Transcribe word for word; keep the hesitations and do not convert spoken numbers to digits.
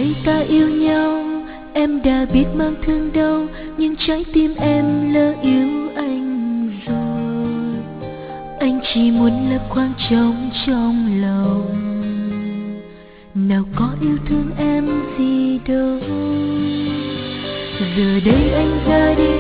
đây ta yêu nhau, em đã biết mang thương đau, nhưng trái tim em lỡ yêu anh rồi. Anh chỉ muốn lấp khoảng trống trong lòng, nào có yêu thương em gì đâu. Giờ đây anh ra đi